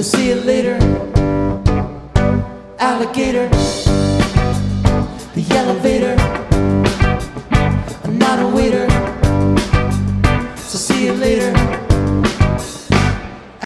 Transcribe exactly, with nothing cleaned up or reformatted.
see you later, alligator. The elevator, I'm not a waiter.